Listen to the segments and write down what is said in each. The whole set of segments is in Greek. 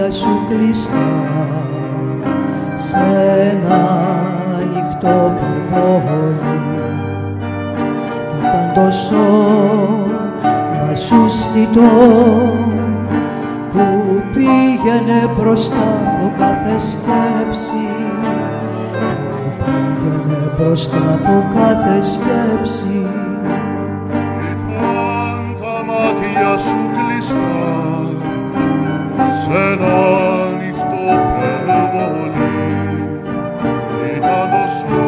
μάτια σου κλειστά σε ένα ανοιχτό πορβόλι κι ήταν τόσο μασούστητο που πήγαινε μπροστά από κάθε σκέψη, που πήγαινε μπροστά από κάθε σκέψη. Ήταν τα μάτια σου κλειστά σ' ένα ανοιχτό περβόλι, ήταν τόσο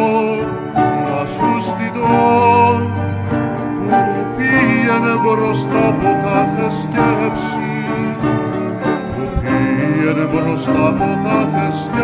μασούστητο που πήγαινε μπροστά από κάθε σκέψη, που πήγαινε μπροστά από κάθε σκέψη.